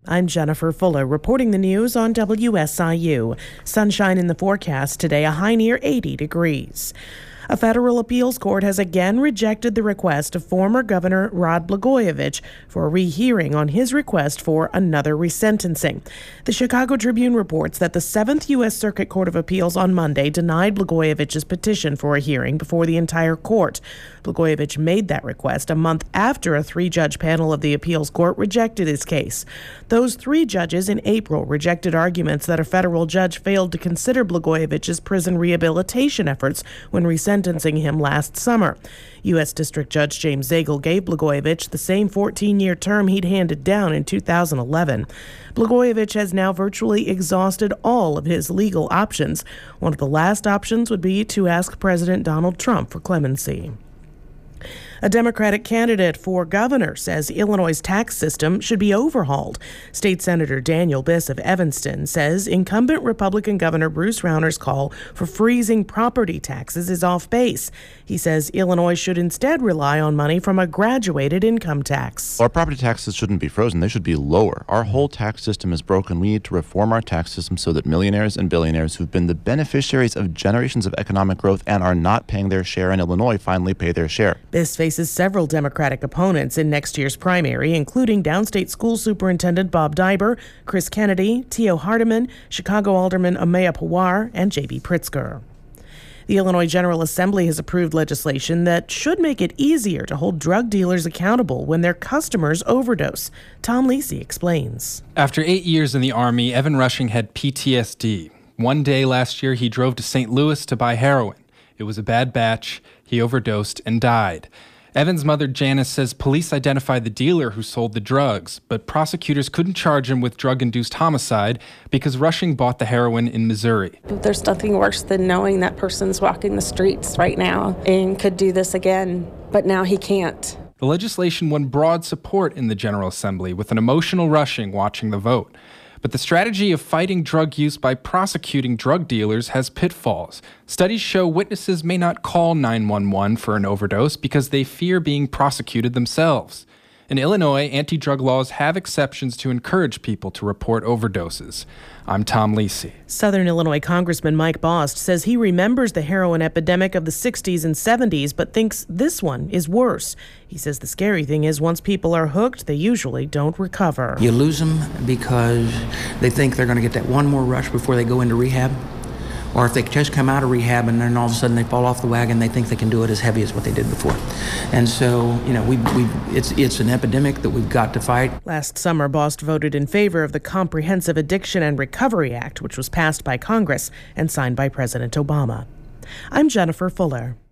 I'm Jennifer Fuller reporting the news on WSIU. Sunshine in the forecast today, a high near 80 degrees. A federal appeals court has again rejected the request of former Governor Rod Blagojevich for a rehearing on his request for another resentencing. The Chicago Tribune reports that the 7th U.S. Circuit Court of Appeals on Monday denied Blagojevich's petition for a hearing before the entire court. Blagojevich made that request a month after a 3-judge panel of the appeals court rejected his case. Those 3 judges in April rejected arguments that a federal judge failed to consider Blagojevich's prison rehabilitation efforts when resentencing him last summer. U.S. District Judge James Zagel gave Blagojevich the same 14-year term he'd handed down in 2011. Blagojevich has now virtually exhausted all of his legal options. One of the last options would be to ask President Donald Trump for clemency. A Democratic candidate for governor says Illinois' tax system should be overhauled. State Senator Daniel Biss of Evanston says incumbent Republican Governor Bruce Rauner's call for freezing property taxes is off base. He says Illinois should instead rely on money from a graduated income tax. Our property taxes shouldn't be frozen. They should be lower. Our whole tax system is broken. We need to reform our tax system so that millionaires and billionaires who've been the beneficiaries of generations of economic growth and are not paying their share in Illinois finally pay their share. Biss faces several Democratic opponents in next year's primary, including downstate school superintendent Bob Dibur, Chris Kennedy, Tio Hardiman, Chicago Alderman Amaya Pawar, and J.B. Pritzker. The Illinois General Assembly has approved legislation that should make it easier to hold drug dealers accountable when their customers overdose. Tom Lisi explains. After 8 years in the Army, Evan Rushing had PTSD. One day last year, he drove to St. Louis to buy heroin. It was a bad batch. He overdosed and died. Evan's mother, Janice, says police identified the dealer who sold the drugs, but prosecutors couldn't charge him with drug-induced homicide because Rushing bought the heroin in Missouri. There's nothing worse than knowing that person's walking the streets right now and could do this again, but now he can't. The legislation won broad support in the General Assembly, with an emotional Rushing watching the vote. But the strategy of fighting drug use by prosecuting drug dealers has pitfalls. Studies show witnesses may not call 911 for an overdose because they fear being prosecuted themselves. In Illinois, anti-drug laws have exceptions to encourage people to report overdoses. I'm Tom Lisi. Southern Illinois Congressman Mike Bost says he remembers the heroin epidemic of the 60s and 70s, but thinks this one is worse. He says the scary thing is once people are hooked, they usually don't recover. You lose them because they think they're going to get that one more rush before they go into rehab. Or if they just come out of rehab and then all of a sudden they fall off the wagon, they think they can do it as heavy as what they did before. And so, it's an epidemic that we've got to fight. Last summer, Bost voted in favor of the Comprehensive Addiction and Recovery Act, which was passed by Congress and signed by President Obama. I'm Jennifer Fuller.